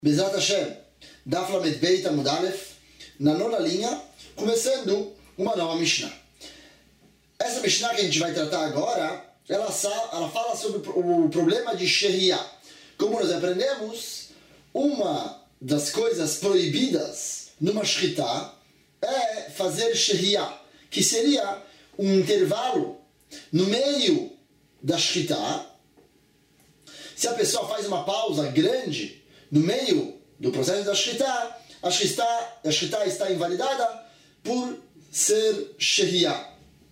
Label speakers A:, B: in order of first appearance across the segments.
A: Bezrat Hashem, Daf Lamed Beit Amud Aleph, na nona linha, começando uma nova Mishnah. Essa Mishnah que a gente vai tratar agora, ela fala sobre o problema de Shehiyah. Como nós aprendemos, uma das coisas proibidas numa Shechita é fazer Shehiyah, que seria um intervalo no meio da Shechita. Se a pessoa faz uma pausa grande no meio do processo da Shechita, a Shechita está invalidada por ser Shehiyah.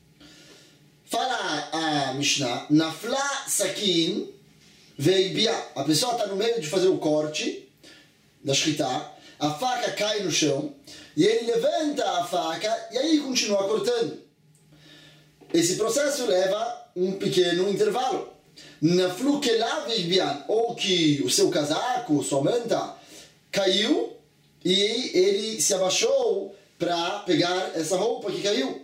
A: Fala a Mishnah, Nafla Sakin Veibia. A pessoa está no meio de fazer o corte da Shechita, a faca cai no chão, e ele levanta a faca e aí continua cortando. Esse processo leva um pequeno intervalo. Naflu Kela Veibian, ou que o seu casaco, sua manta, caiu e ele se abaixou para pegar essa roupa que caiu.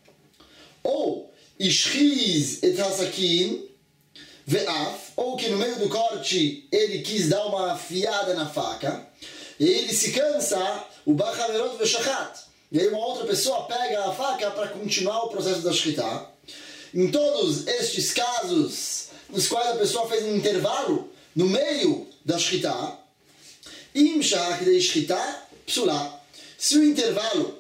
A: Ou Ishchiz et hasakin ve'af, ou que no meio do corte ele quis dar uma afiada na faca e ele se cansa, o bachaverot ve'shachat, e aí uma outra pessoa pega a faca para continuar o processo da shechita. Em todos estes casos nos quais a pessoa fez um intervalo no meio da shechita, im shahak de shechita psulá, se o intervalo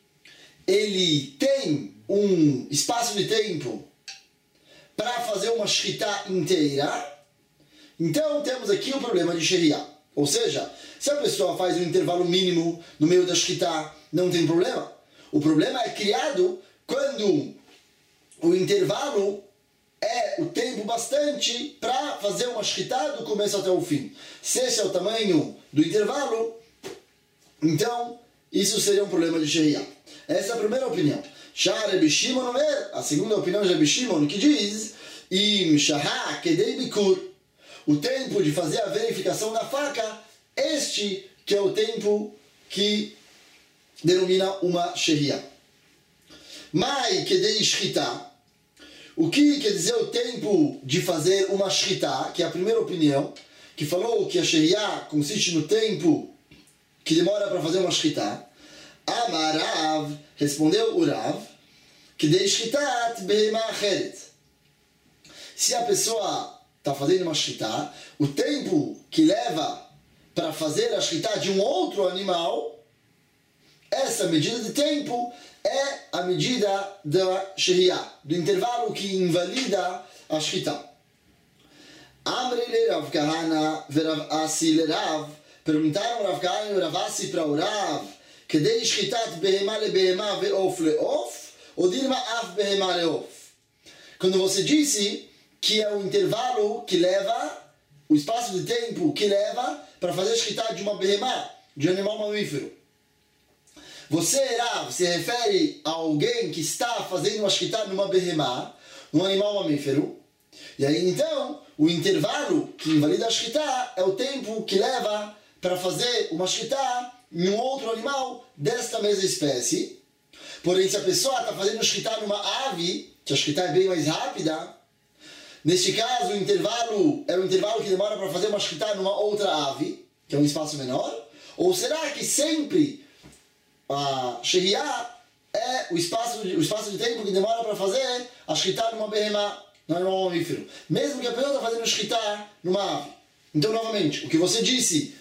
A: ele tem um espaço de tempo para fazer uma shechita inteira, então temos aqui o problema de Shehiyah. Ou seja, se a pessoa faz um intervalo mínimo no meio da shechita, não tem problema. O problema é criado quando o intervalo é o tempo bastante para fazer uma shechita do começo até o fim. Se esse é o tamanho do intervalo, então isso seria um problema de Shehiyah. Essa é a primeira opinião. Rebi Shimon Omer, a segunda opinião de Rebi Shimon, que diz Im Shahá Kedei Bikur, o tempo de fazer a verificação da faca, este que é o tempo que denomina uma Shehiyah. Mai Kedei Shechita, o que quer dizer o tempo de fazer uma shechita, que é a primeira opinião, que falou que a Shehiyah consiste no tempo que demora para fazer uma shechita. Amarav, respondeu o Rav, que de shchitat behema acheret. Se a pessoa está fazendo uma shechita, o tempo que leva para fazer a shechita de um outro animal, essa medida de tempo é a medida da Shehiyah, do intervalo que invalida a shechita. Amri le Rav Kahana ve Rav Asi le Rav, perguntaram Rav Kahana e Rav Asi para o Rav, כדי שחיטת בהמה לבהמה ועוף לעוף, ou dirma af behema leof. Quando você disse que é o intervalo que leva, o espaço de tempo que leva para fazer shchita de uma behema, de um animal mamífero. Você, Rav, se refere a alguém que está fazendo uma shchita numa behema, num animal mamífero, e aí então, o intervalo que invalida a shchita é o tempo que leva para fazer uma shchita em um outro animal desta mesma espécie. Porém, se a pessoa está fazendo shechita numa ave, que a shechita é bem mais rápida, neste caso o intervalo é o intervalo que demora para fazer uma shechita numa outra ave, que é um espaço menor? Ou será que sempre a Shehiyah é o espaço de tempo que demora para fazer a shechita numa behema, num animal mamífero, mesmo que a pessoa está fazendo shechita numa ave? Então, novamente, o que você disse,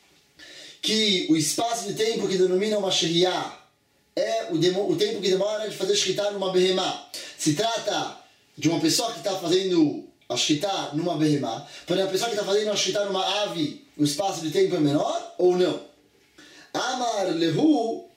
A: que o espaço de tempo que denomina uma Shehiyah é o tempo que demora de fazer shechita numa behemá. Se trata de uma pessoa que está fazendo a shechita numa behemá, porém a pessoa que está fazendo a shechita numa ave, o espaço de tempo é menor ou não? Amar lehu,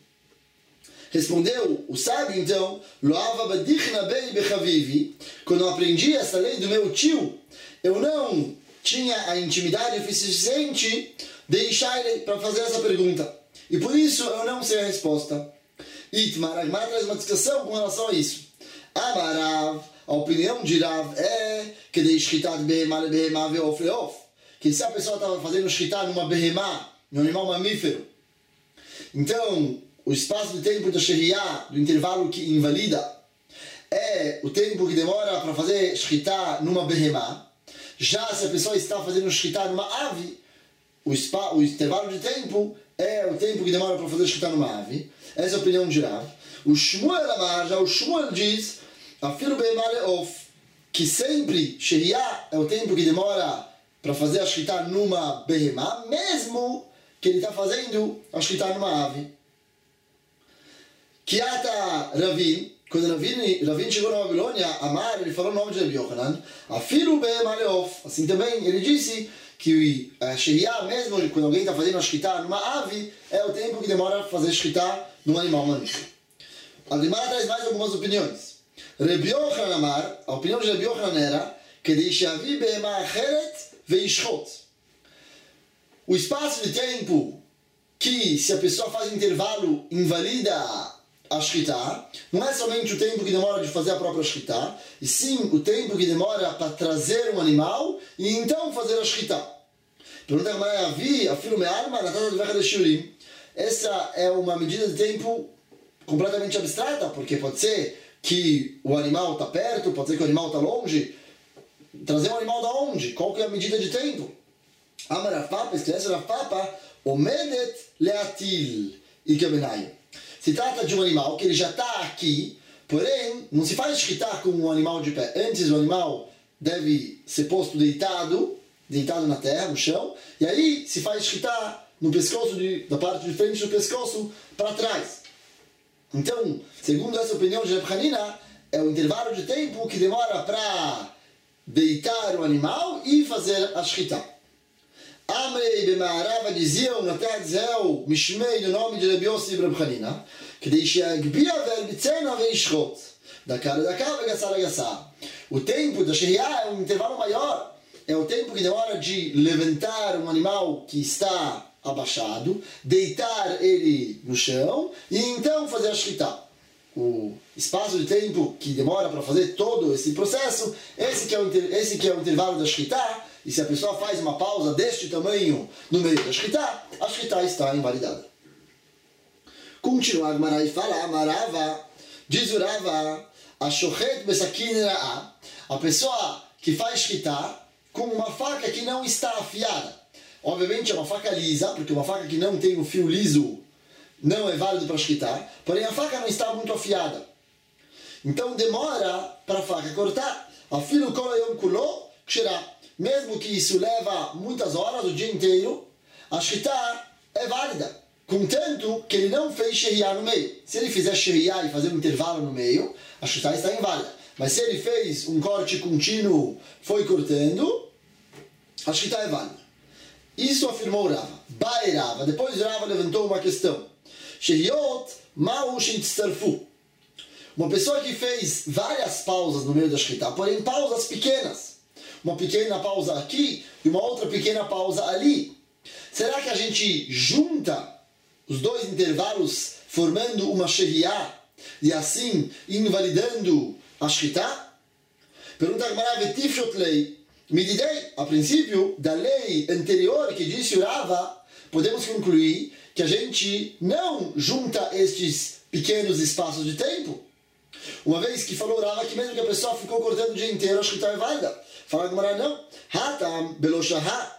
A: respondeu o sábio então, loava badichna bei bechavivi, quando eu aprendi essa lei do meu tio, eu não tinha a intimidade suficiente deixar ele para fazer essa pergunta. E por isso eu não sei a resposta. Itmar, Agmar traz uma discussão com relação a isso. Amarav, a opinião de Rav é que de shchitat behema le behema ve'of le'of, que se a pessoa estava fazendo shchita numa behema, num animal mamífero, então o espaço de tempo da Shehiyah, do intervalo que invalida, é o tempo que demora para fazer shchita numa behema. Já se a pessoa está fazendo shchita numa ave, o intervalo de tempo é o tempo que demora para fazer Shkita numa ave. Essa é a opinião de Rav. O Shmuel Amar, já o Shmuel diz, Afilo Be'emar Le'of, que sempre Shehiyah é o tempo que demora para fazer a Shkita numa Behemá, mesmo que ele está fazendo a Shkita numa ave. Kiata Ravin, quando Ravin chegou na Babilônia, Amar, ele falou o nome de Rabbi Yochanan, Afilo Be'emar Le'of. Assim também ele disse que a Shehiyah, mesmo quando alguém está fazendo a Shkita numa ave, é o tempo que demora para fazer a Shkita num animal mamífero. A Gemara traz mais algumas opiniões. Rabbi Yochanan Amar, a opinião de Rabbi Yochanan era que Deishavi Be'ema Acheret Veishchot. O espaço de tempo que, se a pessoa faz intervalo, invalida a Shkita, não é somente o tempo que demora de fazer a própria Shkita, e sim o tempo que demora para trazer um animal e então fazer a Shkita. Pergunta a Gemara, Avi, Afilo Me'alma, Natata Dvecha de Shurim. Essa é uma medida de tempo completamente abstrata, porque pode ser que o animal está perto, pode ser que o animal está longe. Trazer um animal da onde? Qual que é a medida de tempo? Amar Rav Papa, escreve Rav Papa, Omedet Leatil Ikebenayu. Se trata de um animal que ele já está aqui, porém, não se faz Shkita com um animal de pé. Antes o animal deve ser posto deitado na terra, no chão, e aí se faz Shkita no pescoço, da parte de frente do pescoço para trás. Então, segundo essa opinião de Reb Hanina, é o intervalo de tempo que demora para deitar o animal e fazer a Shkita. Amrei Bema'arava diziam na terra de Israel, Mishmei, no nome de Reb Yossi e Reb Hanina, que deixa Gbia Verbitzena Veishchot, da cara vegassar vegassar. O tempo da Shehiyah é um intervalo maior, é o tempo que demora de levantar um animal que está abaixado, deitar ele no chão e então fazer a Shkita. O espaço de tempo que demora para fazer todo esse processo, esse que é o intervalo da Shkita, e se a pessoa faz uma pausa deste tamanho no meio da Shkita, a Shkita está invalidada. Continua a Gemara e fala, Amarava, diz o Rava, a Shochet Besakin Ra'a, a pessoa que faz Shkita com uma faca que não está afiada. Obviamente é uma faca lisa, porque uma faca que não tem um fio liso não é válido para Shkita, porém a faca não está muito afiada. Então demora para a faca cortar. Afilo kol yom kulo kshera. Mesmo que isso leva muitas horas, o dia inteiro, a Shkita é válida, contanto que ele não fez Shehiyah no meio. Se ele fizer Shehiyah e fazer um intervalo no meio, a Shkita está inválida. Mas se ele fez um corte contínuo, foi cortando, a Shkita é válida. Isso afirmou Rava. Bai Rava. Depois Rava levantou uma questão. Shehiyot ma'u she'itztarfu. Uma pessoa que fez várias pausas no meio da Shkita, porém pausas pequenas. Uma pequena pausa aqui e uma outra pequena pausa ali. Será que a gente junta os dois intervalos formando uma Shehiyah e assim invalidando a Shkita? Pergunta a Gemara, Vetifshot lei. Mididei, a princípio, da lei anterior que disse o Rava, podemos concluir que a gente não junta estes pequenos espaços de tempo. Uma vez que falou o Rava que mesmo que a pessoa ficou cortando o dia inteiro, a Shkita é válida. Fala a Gemara, não. Hatam beloshaha.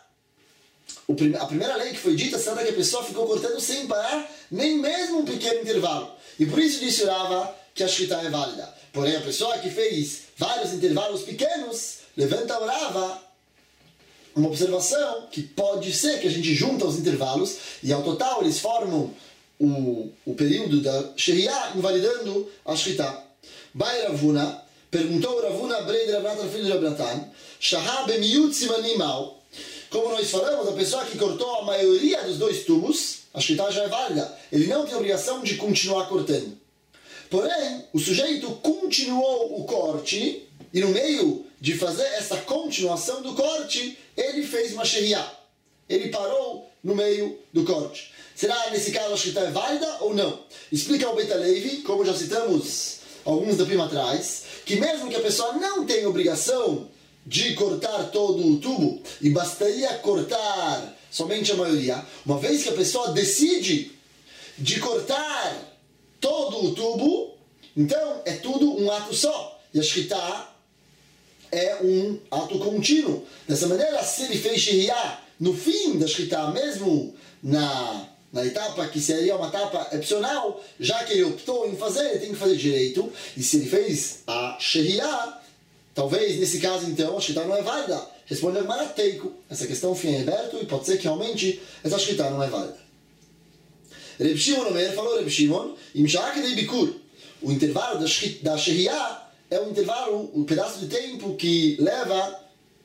A: A primeira lei que foi dita será que a pessoa ficou cortando sem parar, nem mesmo um pequeno intervalo. E por isso disse o Rava que a Shkita é válida. Porém, a pessoa que fez vários intervalos pequenos, levanta o Rava uma observação que pode ser que a gente junta os intervalos e ao total eles formam o período da Shehiyah, invalidando a Shkita. Bai Ravuna, perguntou Ravuna, Brei de Ravnatan, filho de Rabnatan, Shahá bemiut simanim mal. Como nós falamos, a pessoa que cortou a maioria dos dois tubos, a Shkita já é válida. Ele não tem obrigação de continuar cortando. Porém, o sujeito continuou o corte e no meio de fazer essa continuação do corte, ele fez uma Shehiyah. Ele parou no meio do corte. Será nesse caso a Shkita é válida ou não? Explica o Beit HaLevi, como já citamos alguns da prima atrás, que mesmo que a pessoa não tenha obrigação de cortar todo o tubo, e bastaria cortar somente a maioria, uma vez que a pessoa decide de cortar todo o tubo, então é tudo um ato só. E a Shkita é um ato contínuo. Dessa maneira, se ele fez Shehiyah no fim da Shkita, mesmo na etapa que seria uma etapa opcional, já que ele optou em fazer, ele tem que fazer direito. E se ele fez a Shehiyah, talvez nesse caso então a Shkita não é válida. Responde a Gemara Teiko. Essa questão fica em aberto e pode ser que realmente essa Shkita não é válida. Reb Shimon Omer falou, Reb Shimon, Imshak de Bikur. O intervalo da Shehiyah é um intervalo, um pedaço de tempo que leva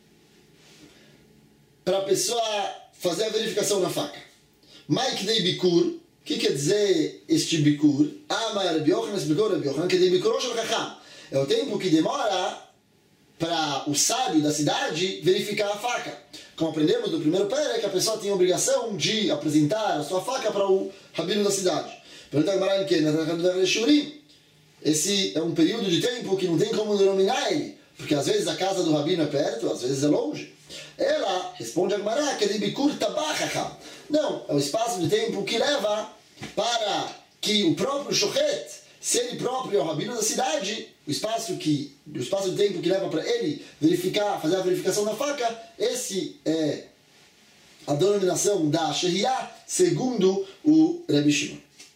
A: para a pessoa fazer a verificação na faca. Mike de Bikur, o que quer dizer este Bikur? Amar Reb Yochanan, explicou Reb Yochanan, que de Bikur Rosh Chacham. É o tempo que demora para o sábio da cidade verificar a faca. Como aprendemos do primeiro pé, é que a pessoa tem a obrigação de apresentar a sua faca para o rabino da cidade. Pergunta a Gemara em que esse é um período de tempo que não tem como denominar ele, porque às vezes a casa do rabino é perto, às vezes é longe. Ela responde a Gemara que de Bikur Tabachacham. Não, é o espaço de tempo que leva para que o próprio Shochet, se ele próprio é o rabino da cidade, o espaço de tempo que leva para ele fazer a verificação da faca, esse é a denominação da Shehiyah, segundo o Rebbe Shimon.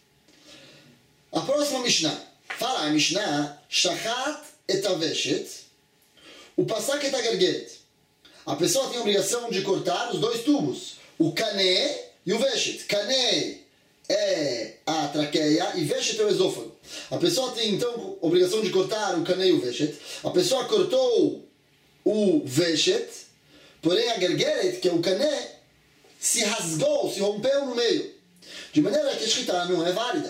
A: A próxima Mishnah, fala a Mishnah, Shachat et aveshet, o Pasak et agerget. A pessoa tem a obrigação de cortar os dois tubos, o Kané e o Veshet. Kané é a traqueia e Veshet é o esôfago. A pessoa tem então a obrigação de cortar o Kané e o Veshet. A pessoa cortou o Veshet, porém a Gergeret, que é o Kané, se rasgou, se rompeu no meio. De maneira que a Shkita não é válida.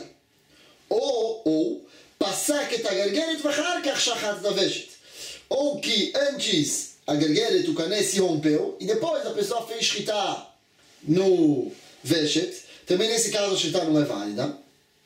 A: Ou Pasak et agergeret vachar kach shachat et aveshet. Ou que antes a Gergeret, o Kané, se rompeu e depois a pessoa fez Shkita no Veshet. Também nesse caso a Shkita não é válida.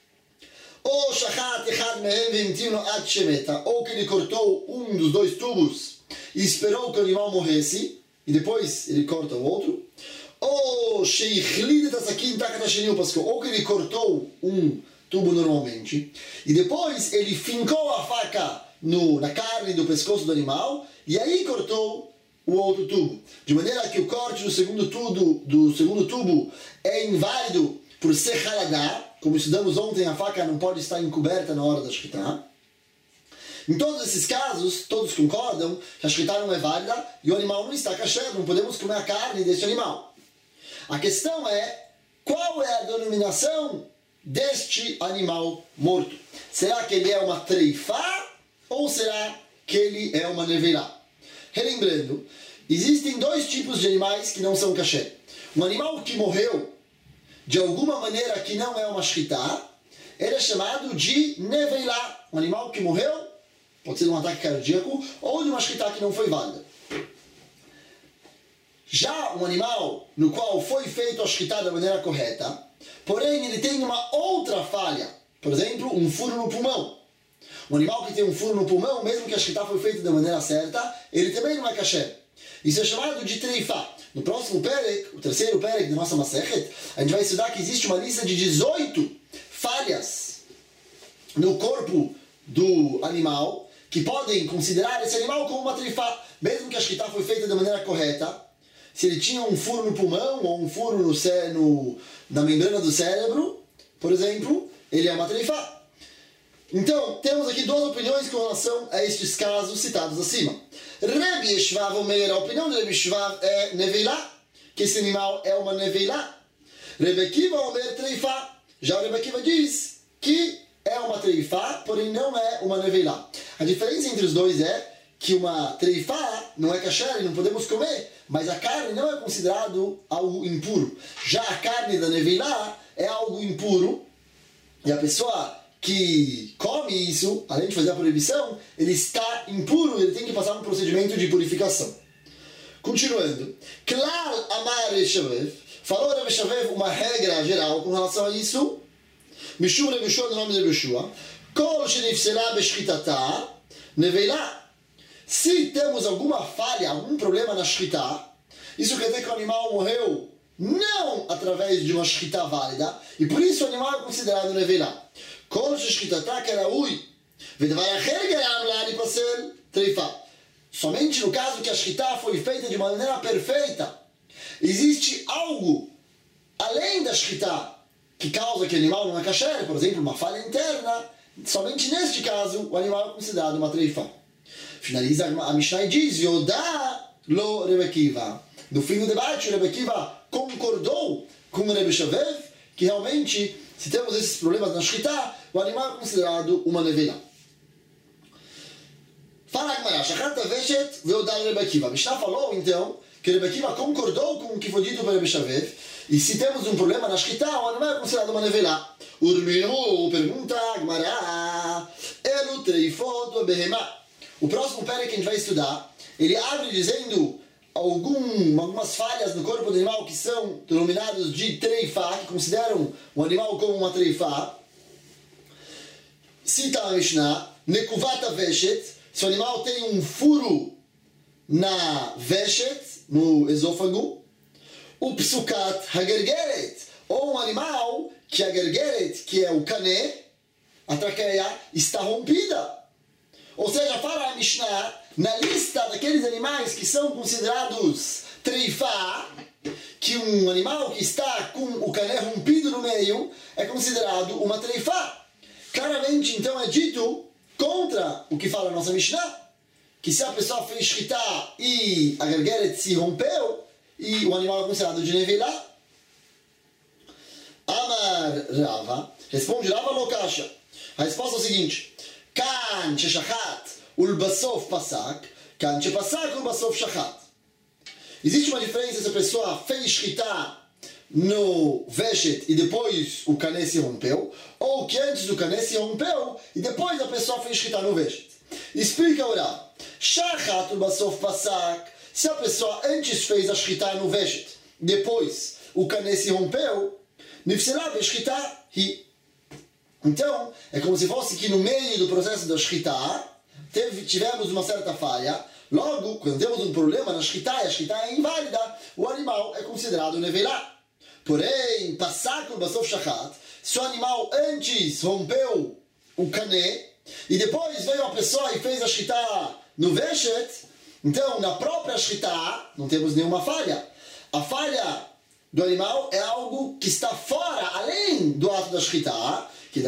A: Ou Shachat echad mehem veimtino ad shemeta. Ou que ele cortou um dos dois tubos e esperou que o animal morresse e depois ele corta o outro. Ou Sheichlid tasakin takat hasheni upaskou. Ou que ele cortou um tubo normalmente e depois ele fincou a faca na carne do pescoço do animal e aí cortou o outro tubo. De maneira que o corte do segundo tubo é inválido por ser haladá. Como estudamos ontem, a faca não pode estar encoberta na hora da Shkita. Em todos esses casos, todos concordam que a Shkita não é válida e o animal não está kasher, não podemos comer a carne deste animal. A questão é, qual é a denominação deste animal morto? Será que ele é uma treifá ou será que ele é uma neveirá? Relembrando, existem dois tipos de animais que não são kasher. Um animal que morreu de alguma maneira que não é uma shkita, ele é chamado de neveirá. Um animal que morreu, pode ser de um ataque cardíaco ou de uma shkita que não foi válida. Já um animal no qual foi feito a shkita da maneira correta, porém ele tem uma outra falha, por exemplo, um furo no pulmão. Um animal que tem um furo no pulmão, mesmo que a shkita foi feita da maneira certa, ele também não é kasher. Isso é chamado de treifá. No próximo perek, o terceiro perek da nossa Masechet, a gente vai estudar que existe uma lista de 18 falhas no corpo do animal que podem considerar esse animal como uma treifá, mesmo que a shkita foi feita da maneira correta. Se ele tinha um furo no pulmão ou um furo na membrana do cérebro, por exemplo, ele é uma treifá. Então, temos aqui duas opiniões com relação a estes casos citados acima. Rebbe Yeshvav Omer, a opinião de Rebbe Yeshvav é neveilá, que esse animal é uma neveilá. Rebbe Akiva Omer treifá. Já o Rebbe Akiva diz que é uma treifá, porém não é uma neveilá. A diferença entre os dois é que uma treifá não é kasher e não podemos comer, mas a carne não é considerado algo impuro. Já a carne da neveilá é algo impuro e a pessoa que come isso, além de fazer a proibição, ele está impuro, ele tem que passar um procedimento de purificação. Continuando. Klal Amar Reshavev, falou Rebbe Shavev uma regra geral com relação a isso. Mishum Rebbe Shua, no nome de Rebbe Shua. Kol shenifsela beshchitata neveilá. Se temos alguma falha, algum problema na shkita, isso quer dizer que o animal morreu não através de uma shkita válida, e por isso o animal é considerado neveilá. כל ששחיטתה כראוי, ודבר אחר גרם לה להיפסל טריפה. Somente no caso que a shkita foi feita de maneira perfeita existe algo além da shkita que causa que o animal não é kasher, por exemplo, uma falha interna, somente neste caso o animal é considerado uma treifa. Finaliza a Mishnah e diz: Yodá lo Rebbe Akiva. No fim do debate, o Rebbe Akiva concordou com o Rebbe Shavev que realmente, se temos esses problemas na shkita, o animal é considerado uma nevelá. Fala a Gemara, Shachat Veshet veodá lo Rebbe Akiva. A Mishnah falou então que o Rebbe Akiva concordou com o que foi dito pelo Rebbe Shavev. E se temos um problema na shkita, o animal é considerado uma nevelá. Urminu, pergunta Gemara, Elu treifot behemá. O próximo pere que a gente vai estudar, ele abre dizendo algumas falhas no corpo do animal que são denominados de treifá, que consideram o animal como uma treifá. Cita a Mishnah, Nekuvata Veshet, se o animal tem um furo na Veshet, no esôfago. O psukat hagergeret, ou um animal que a gergeret, que é o cané, a traqueia, está rompida. Ou seja, fala a Mishnah, na lista daqueles animais que são considerados treifá, que um animal que está com o cané rompido no meio é considerado uma treifá. Claramente, então, é dito contra o que fala a nossa Mishnah, que se a pessoa fez shkita e a gergeret se rompeu, e o animal é considerado de nevelá. Amar Rava, responde Rava Lokasha. A resposta é o seguinte: Kan sheshachat ulbasof pasak, kan shepasak ulbasof shachat. Existe uma diferença se a pessoa fez shkita no veshet e depois o cané se rompeu, ou que antes o cané se rompeu e depois a pessoa fez shkita no veshet. Explica o Rava. Shachat ulbasof pasak. Se a pessoa antes fez a shkita no veshet, depois o cané se rompeu, nifsela beshkita hi. Então, é como se fosse que no meio do processo da shkita tivemos uma certa falha. Logo, quando temos um problema na shkita e a shkita é inválida, o animal é considerado nevelá. Porém, passak ulbasof shachat, se o animal antes rompeu o cané e depois veio a pessoa e fez a shkita no veshet, então, na própria shkita, não temos nenhuma falha. A falha do animal é algo que está fora, além do ato da shkita, que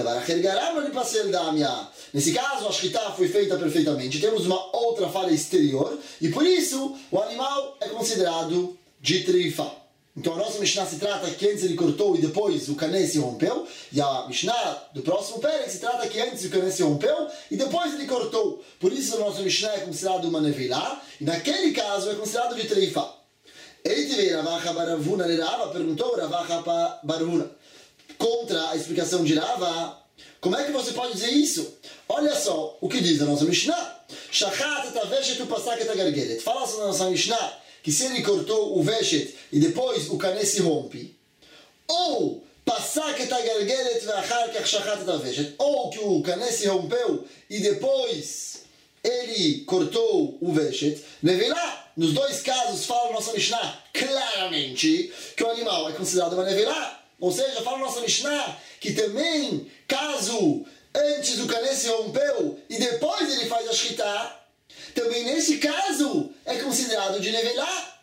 A: nesse caso, a shkita foi feita perfeitamente. Temos uma outra falha exterior, e por isso, o animal é considerado de treifa. Então, a nossa Mishnah se trata que antes ele cortou e depois o cané se rompeu. E a Mishnah do próximo pere se trata que antes o cané se rompeu e depois ele cortou. Por isso, a nossa Mishnah é considerado uma nevilá. E naquele caso é considerado de treifa. Eitivei Ravacha Baravuna Rava, perguntou Ravacha Baravuna. Contra a explicação de Rava, como é que você pode dizer isso? Olha só o que diz a nossa Mishnah. Shachat et aveshet upasak et agargeret. Fala a nossa Mishnah que se ele cortou o veshet e depois o cané se rompe, ou pasak et agargeret ve'achar kach shachat et aveshet, ou que o cané se rompeu e depois ele cortou o veshet, nevelá. Nos dois casos fala a nossa Mishnah claramente que o animal é considerado uma nevelá. Ou seja, fala a nossa Mishnah que também, caso antes o cané se rompeu e depois ele faz a shkita, também nesse caso é considerado de nevelá.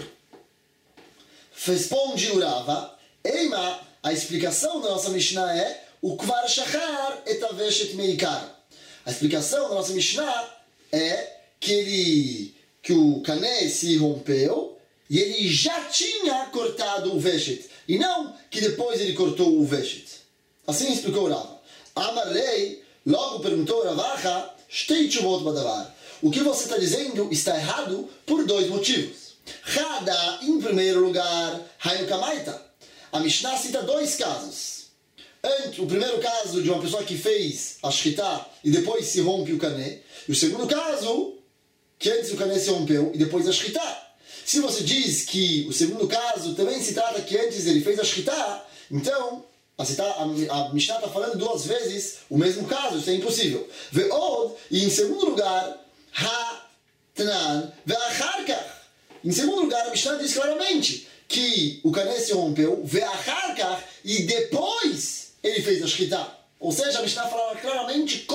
A: Responde o Rava, Eima, a explicação da nossa Mishnah é o kvar shachar et aveshet meikar. A explicação da nossa Mishnah é que o cané se rompeu e ele já tinha cortado o veshet, e não que depois ele cortou o veshet. Assim explicou o Rava. Amarlei, logo perguntou Ravacha, shtei tshuvot badavar. O que você está dizendo está errado por dois motivos. Hada, em primeiro lugar, Hainu Kamaita. A Mishnah cita dois casos. O primeiro caso de uma pessoa que fez a shkita e depois se rompe o cané. E o segundo caso, que antes o cané se rompeu e depois a shkita. Se você diz que o segundo caso também se trata que antes ele fez a shkita, então a Mishnah está falando duas vezes o mesmo caso, isso é impossível. Ve'od, e em segundo lugar, ha-tnan ve'acharkach. Em segundo lugar, a Mishnah diz claramente que o cané se rompeu, ve'acharkach, e depois ele fez a shkita. Ou seja, a Mishnah fala claramente contra o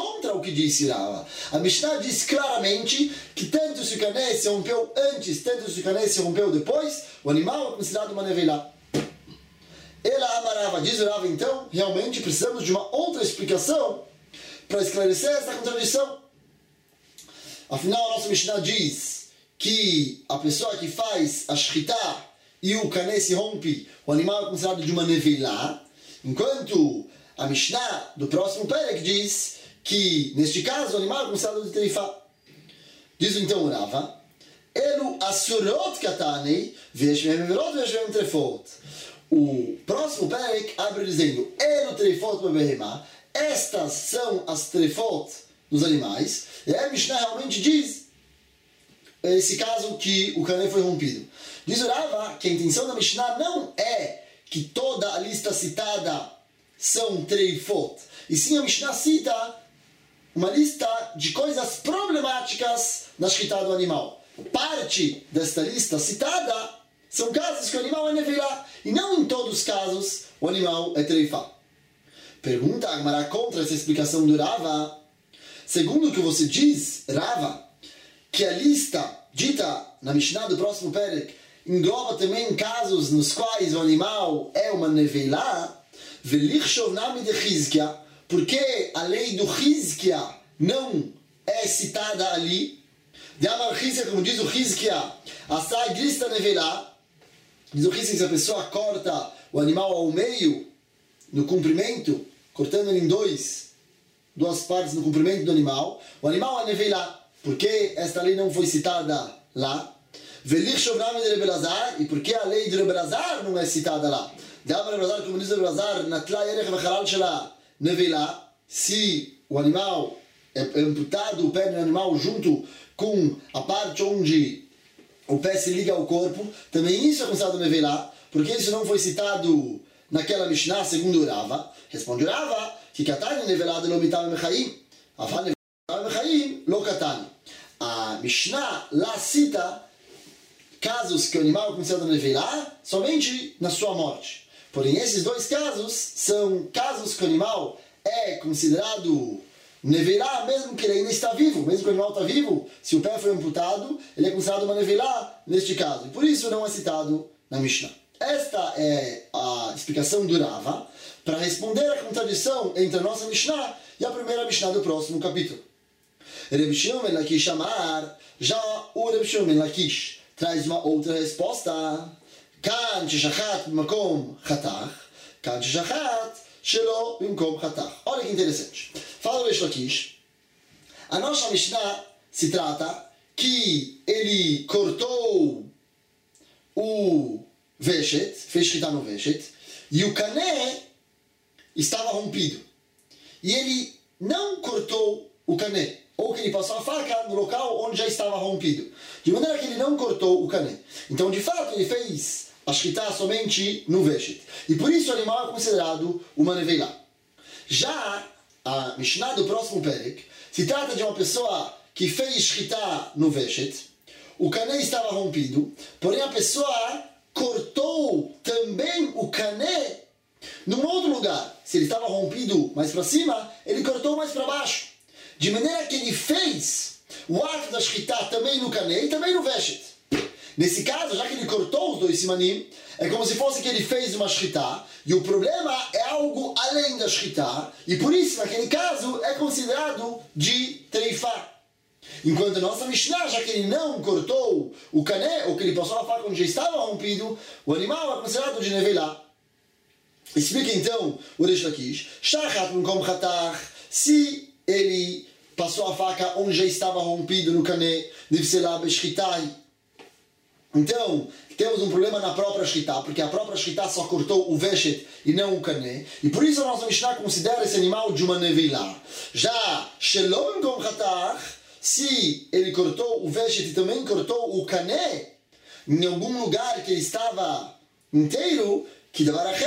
A: que disse Rava. A Mishnah diz claramente que tanto se o cané se rompeu antes, tanto se o cané se rompeu depois, o animal é considerado uma neveilá. Ela amarava, diz Rava, então, realmente precisamos de uma outra explicação para esclarecer essa contradição. Afinal, a nossa Mishnah diz que a pessoa que faz a shchita e o cané se rompe, o animal é considerado de uma neveilá, enquanto a Mishnah do próximo Perek diz que, neste caso, o animal é considerado de teifá. Diz então Rava, Elu asurot katanei, veshmem everot, veshmem trefot. O próximo Perek abre dizendo, Elu trefot bebehemá, estas são as trefot dos animais, e a Mishnah realmente diz, esse caso que o cané foi rompido. Diz o Rava que a intenção da Mishnah não é que toda a lista citada são treifot, e sim a Mishnah cita uma lista de coisas problemáticas na shchita do animal. Parte desta lista citada são casos que o animal é neveilá, e não em todos os casos o animal é treifá. Pergunta a Gemara contra essa explicação do Rava. Segundo o que você diz, Rava, que a lista dita na Mishnah do próximo Perek engloba também casos nos quais o animal é uma neveilá, porque a lei do Hizkia não é citada ali. De Amar Hizkia, como diz o Hizkia, Asai grista neveilá, diz o Hizkia que se a pessoa corta o animal ao meio, no comprimento, cortando ele em duas partes no comprimento do animal, o animal é neveilá, porque esta lei não foi citada lá. E porque a lei de Rebbe Elazar não é citada lá. Como diz Rebbe Elazar, se o animal é amputado, o pé do animal junto com a parte onde o pé se liga ao corpo, também isso é considerado neveilá, porque isso não foi citado naquela Mishnah, segundo o Rava. Responde o Rava, que katani nevelado lo mitam mechaim, aval nevelado mechaim lo katani. A Mishnah lá cita casos que o animal é considerado neveilá somente na sua morte. Porém, esses dois casos são casos que o animal é considerado neveilá mesmo que ele ainda está vivo. Mesmo que o animal está vivo, se o pé foi amputado, ele é considerado uma neveilá neste caso. E por isso não é citado na Mishnah. Esta é a explicação do Rava para responder à contradição entre a nossa Mishnah e a primeira Mishnah do próximo capítulo. Reb Shimon ben Lakish amar, já o Reb Shimon ben Lakish traz uma outra resposta. Kan sheshachat b'makom chatach, kan sheshachat shelo b'makom chatach. Olha que interessante. Fala o Reish Lakish, a nossa Mishnah se trata que ele cortou o Veshet, fez shchita no Veshet, e o cané estava rompido. E ele não cortou o cané, ou que ele passou a faca no local onde já estava rompido. De maneira que ele não cortou o cané. Então, de fato, ele fez a shchita somente no Veshet. E por isso o animal é considerado uma neveilá. Já a Mishnah do próximo Perek se trata de uma pessoa que fez shchita no Veshet, o cané estava rompido, porém a pessoa cortou também o cané num outro lugar. Se ele estava rompido mais para cima, ele cortou mais para baixo. De maneira que ele fez o ato da shchita também no cané e também no Veshet. Nesse caso, já que ele cortou os dois simanim, é como se fosse que ele fez uma shchita, e o problema é algo além da shchita, e por isso, naquele caso, é considerado de treifá. Enquanto a nossa Mishnah, já que ele não cortou o cané, ou que ele passou a faca onde já estava rompido, o animal é considerado de neveilá. Explica então o Reish Lakish, shachat b'makom chatach, se ele passou a faca onde já estava rompido no cané, nifselá b'shchitai. Então, temos um problema na própria shchita, porque a própria shchita só cortou o veshet e não o cané, e por isso a nossa Mishnah considera esse animal de uma neveilá. Já, shelom b'makom chatach, se ele cortou o veshet e também cortou o cané em algum lugar que ele estava inteiro, que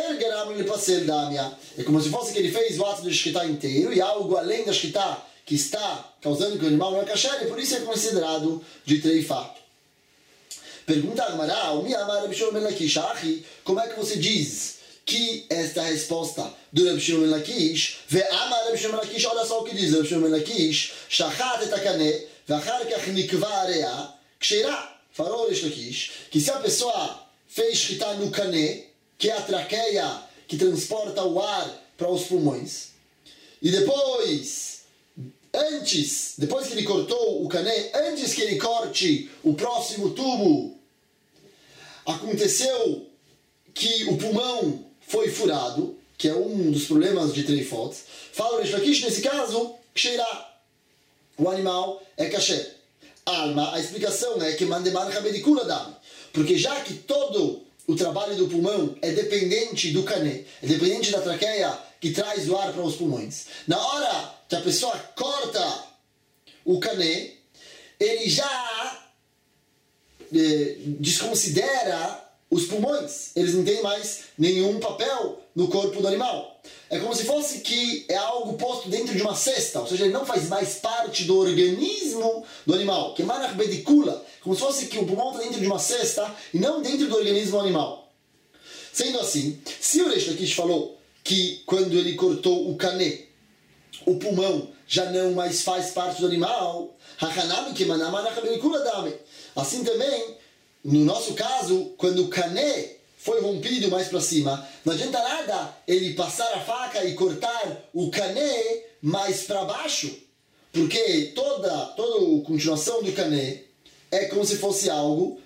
A: é como se fosse que ele fez o ato de shchita inteiro e algo além da shchita que está causando que o animal não é kasher, e por isso é considerado de treifá. Pergunta a Gemara, como é que você diz que esta resposta do Reb Shimon ben Lakish, ve'amar Reb Shimon ben Lakish, olha só o que diz Reb Shimon ben Lakish, shachat et hakane, ve'achar kach nikva areia, ksheira. Falou Reish Lakish, que se a pessoa fez shchita no kane, que é a traqueia que transporta o ar para os pulmões, e depois que ele cortou o kane, antes que ele corte o próximo tubo, aconteceu que o pulmão foi furado, que é um dos problemas de treifot. Fala o Reish Lakish, nesse caso, ksheira, o animal é kasher. Alma, a explicação é que mandeman rabedikula dami, porque já que todo o trabalho do pulmão é dependente do kane, é dependente da traqueia que traz o ar para os pulmões. Na hora que a pessoa corta o kane, ele já desconsidera os pulmões. Eles não têm mais nenhum papel no corpo do animal. É como se fosse que é algo posto dentro de uma cesta, ou seja, ele não faz mais parte do organismo do animal. Que manach bedikula, como se fosse que o pulmão está dentro de uma cesta e não dentro do organismo animal. Sendo assim, se o Reish Lakish falou que quando ele cortou o kane, o pulmão já não mais faz parte do animal, assim também, no nosso caso, quando o kane foi rompido mais para cima, não adianta nada ele passar a faca e cortar o kane mais para baixo, porque toda a continuação do kane é como se fosse algo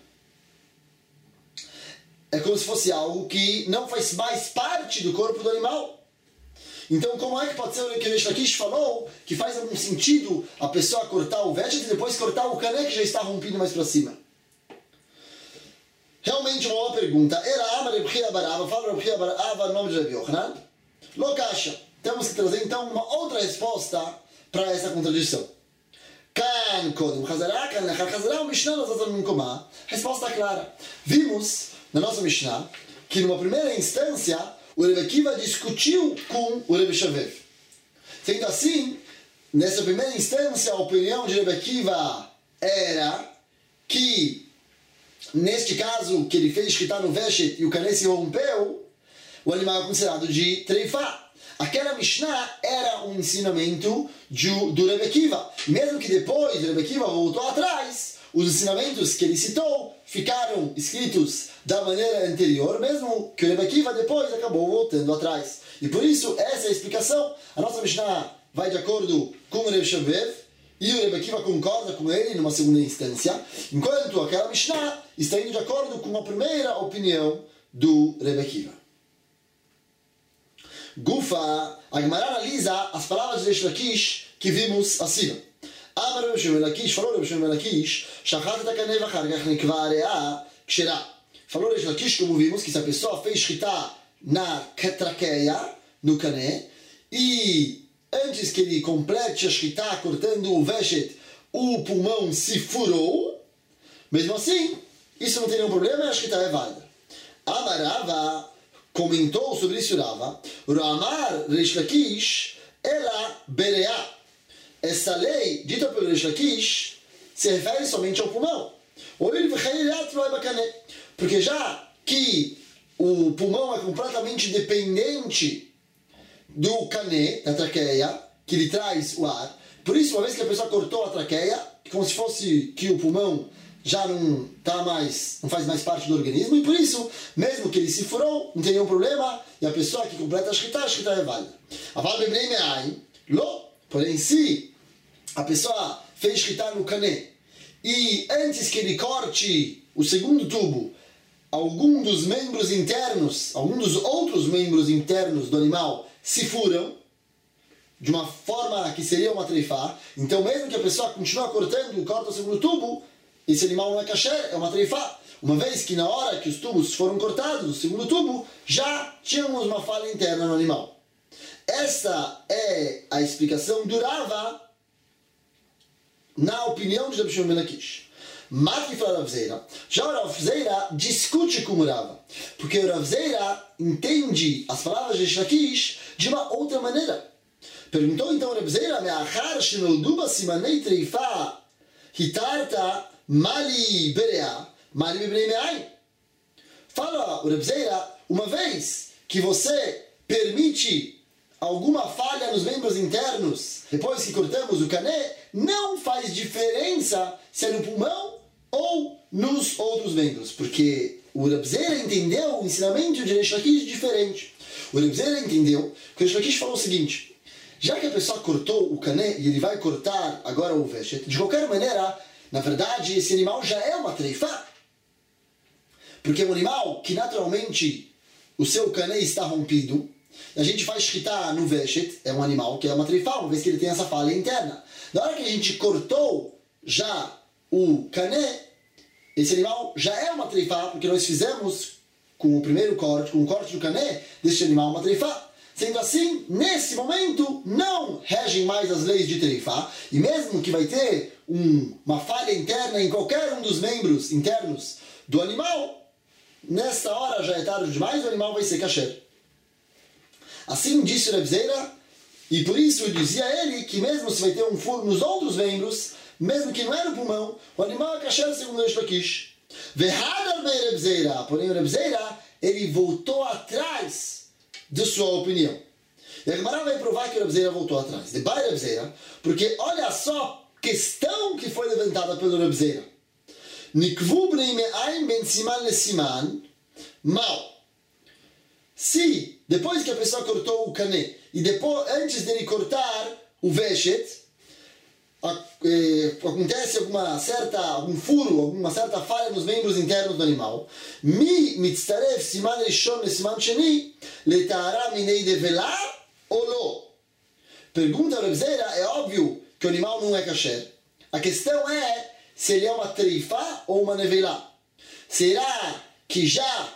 A: que não faz mais parte do corpo do animal. Então, como é que pode ser o que o Reish Lakish falou, que faz algum sentido a pessoa cortar o vegetal e depois cortar o kane que já está rompido mais para cima? Realmente uma boa pergunta. Era Amar Reb Chia bar Abba, fala Reb Chia bar Abba no nome de Reb Yochanan. Lokasha. Temos que trazer então uma outra resposta para essa contradição. Kan kodem chazara, kan lechar chazara, o Mishnah nos dá uma resposta clara. Vimos na nossa Mishnah que numa primeira instância o Reb Akiva discutiu com o Reb Shavev. Sendo assim, nessa primeira instância a opinião de Reb Akiva era que neste caso, que ele fez shchita no veshet e o kane se rompeu, o animal é considerado de treifá. Aquela Mishnah era um ensinamento do Reb Akiva. Mesmo que depois o Reb Akiva voltou atrás, os ensinamentos que ele citou ficaram escritos da maneira anterior, mesmo que o Reb Akiva depois acabou voltando atrás. E por isso, essa é a explicação. A nossa Mishnah vai de acordo com o Reb Shavev, e o Reb Akiva concorda com ele numa segunda instância, enquanto aquela Mishnah está indo de acordo com a primeira opinião do Reb Akiva. Gufa, a Gemara analisa as palavras de Reish Lakish que vimos acima. Amar Reb Shimon ben Lakish, falou Reb Shimon ben Lakish, shachat et hakane v'achar kach nikva areia ksheira. Falou Reish Lakish, como vimos, que se a pessoa fez shchita na traqueia, no kane, e antes que ele complete a shchita cortando o veshet, o pulmão se furou, mesmo assim, isso não tem nenhum problema e a shchita é válida. Amar Rava comentou sobre isso Rava, Ramar Reish Lakish, ela bereá. Essa lei, dita pelo Reish Lakish, se refere somente ao pulmão. Porque já que o pulmão é completamente dependente do kane, da traqueia, que lhe traz o ar. Por isso, uma vez que a pessoa cortou a traqueia, como se fosse que o pulmão já não faz mais parte do organismo, e por isso, mesmo que ele se furou, não tem nenhum problema, e a pessoa que completa a shchita é válida. Porém, se a pessoa fez shchita no kane, e antes que ele corte o segundo tubo, algum dos outros membros internos do animal se furam, de uma forma que seria uma treifá, então mesmo que a pessoa continue cortando e corta o segundo tubo, esse animal não é kasher, é uma treifá. Uma vez que na hora que os tubos foram cortados, o segundo tubo, já tínhamos uma falha interna no animal. Essa é a explicação do Rava na opinião de Reb Shimon ben Lakish. Mati fala Rav Zeira. Já o Rav Zeira discute com o Rava, porque o Rav Zeira entende as palavras de Reish Lakish de uma outra maneira. Perguntou então o Rav Zeira, me'achar shenoldu basimanei treifa hitarta mali bereá mali bebnei me'ayin. Fala o Rav Zeira, uma vez que você permite alguma falha nos membros internos, depois que cortamos o cané, não faz diferença se é no pulmão ou nos outros membros, porque o Reb Zera entendeu o ensinamento de Reish Lakish diferente. O Reb Zera entendeu que o Reish Lakish falou o seguinte: já que a pessoa cortou o cané e ele vai cortar agora o veshet, de qualquer maneira, na verdade, esse animal já é uma treifá, porque é um animal que naturalmente o seu cané está rompido. A gente faz shkita no veshet, é um animal que é uma treifá, uma vez que ele tem essa falha interna. Na hora que a gente cortou já o cané, esse animal já é uma treifá, porque nós fizemos com o primeiro corte, com o corte do cané, deste animal uma treifá. Sendo assim, nesse momento, não regem mais as leis de treifá, e mesmo que vai ter uma falha interna em qualquer um dos membros internos do animal, nessa hora já é tarde demais, o animal vai ser kasher. Assim disse o Reb Zera, e por isso dizia ele que mesmo se vai ter um furo nos outros membros, mesmo que não é no pulmão, o animal é kasher segundo o Reish Lakish. Vehadar bem Reb Zera, porém o Reb Zera, ele voltou atrás de sua opinião. E a Gemara vai provar que o Reb Zera voltou atrás. De Bai Reb Zera, porque olha só a questão que foi levantada pelo Reb Zera. Nikvu bnei me'aim ben siman le siman, mal. Se, depois que a pessoa cortou o cané, e depois, antes dele cortar o veshet, acontece algum furo, alguma certa falha nos membros internos do animal, mi mitzaref siman rishon le siman sheni, le ta'ara minei develar ou lo? Pergunta ao Reb Zera, é óbvio que o animal não é kasher. A questão é se ele é uma treifá ou uma nevelá. Será que já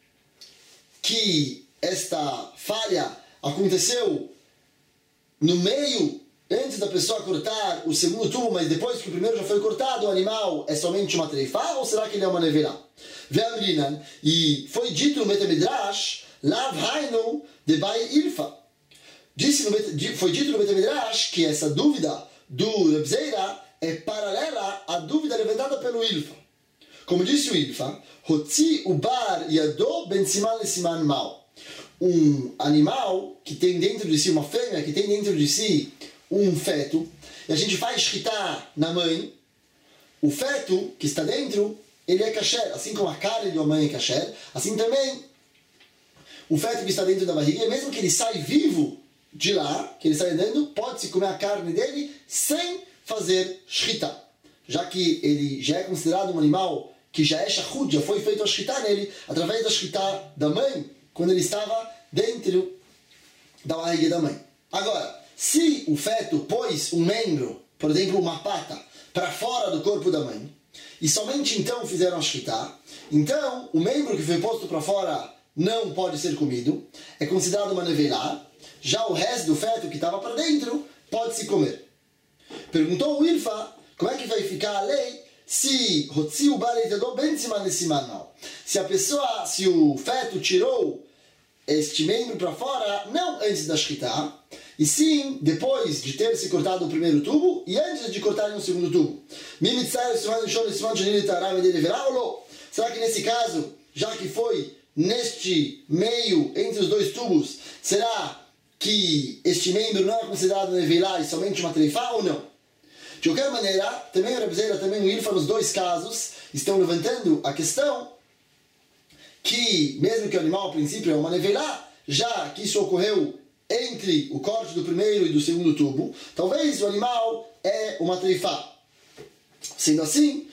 A: que esta falha aconteceu no meio, antes da pessoa cortar o segundo tubo, mas depois que o primeiro já foi cortado, o animal é somente uma treifá, ou será que ele é uma nevelá? Ve'amrinan, e foi dito no Betamidrash, lav hainu de bai ilfa. Foi dito no Betamidrash que essa dúvida do Reb Zera é paralela à dúvida levantada pelo ilfa. Como disse o ilfa, Hotzi ubar yado ben siman le siman mal. Um animal que tem dentro de si, uma fêmea que tem dentro de si um feto, e a gente faz shkita na mãe, o feto que está dentro, ele é kasher, assim como a carne de uma mãe é kasher, assim também o feto que está dentro da barriga, mesmo que ele saia vivo de lá, que ele sai andando, pode-se comer a carne dele sem fazer shkita, já que ele já é considerado um animal que já é shachud, já foi feito a shkita nele, através da shkita da mãe, quando ele estava dentro da barriga da mãe. Agora, se o feto pôs um membro, por exemplo, uma pata, para fora do corpo da mãe, e somente então fizeram a shkita, então o membro que foi posto para fora não pode ser comido, é considerado uma nevelá, já o resto do feto que estava para dentro pode se comer. Perguntou o ilfa, como é que vai ficar a lei se se a pessoa, se o feto tirou este membro para fora, não antes da shkita, e sim depois de ter se cortado o primeiro tubo e antes de cortarem o segundo tubo. Será que nesse caso, já que foi neste meio, entre os dois tubos, será que este membro não é considerado nevelá e somente uma treifá ou não? De qualquer maneira, também o Reb Zera, também o ilfa, nos dois casos, estão levantando a questão que, mesmo que o animal, a princípio, é uma nevelá, já que isso ocorreu entre o corte do primeiro e do segundo tubo, talvez o animal é uma treifá. Sendo assim,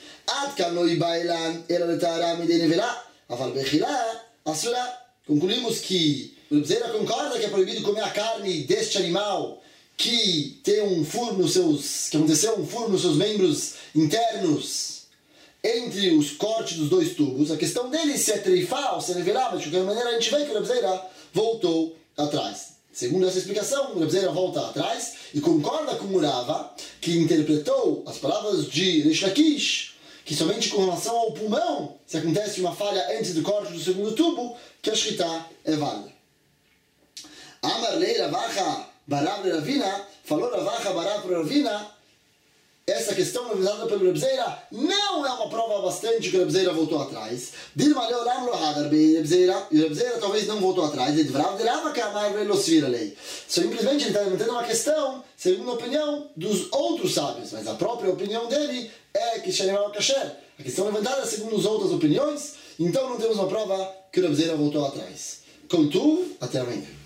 A: concluímos que o Reb Zera concorda que é proibido comer a carne deste animal que tem um furo nos seus, que aconteceu um furo nos seus membros internos entre os cortes dos dois tubos. A questão dele se é treifá ou se é nevelá, mas de qualquer maneira a gente vê que o Reb Zera voltou atrás. Segundo essa explicação, o Reb Zera volta atrás e concorda com o Rava, que interpretou as palavras de Reish Lakish, que somente com relação ao pulmão, se acontece uma falha antes do corte do segundo tubo, que a shkita é válida. Amar lei Ravacha Barav Ravina, falou Ravacha Barav Ravina, essa questão levantada pelo Reb Zeira não é uma prova bastante que o Reb Zeira voltou atrás. Dilma Leolam lo Hadarbe, Reb Zeira talvez não voltou atrás. Simplesmente ele está levantando uma questão, segundo a opinião dos outros sábios, mas a própria opinião dele é que Shanimal Kasher. A questão levantada é segundo as outras opiniões, então não temos uma prova que o Reb Zeira voltou atrás. Contudo, até amanhã.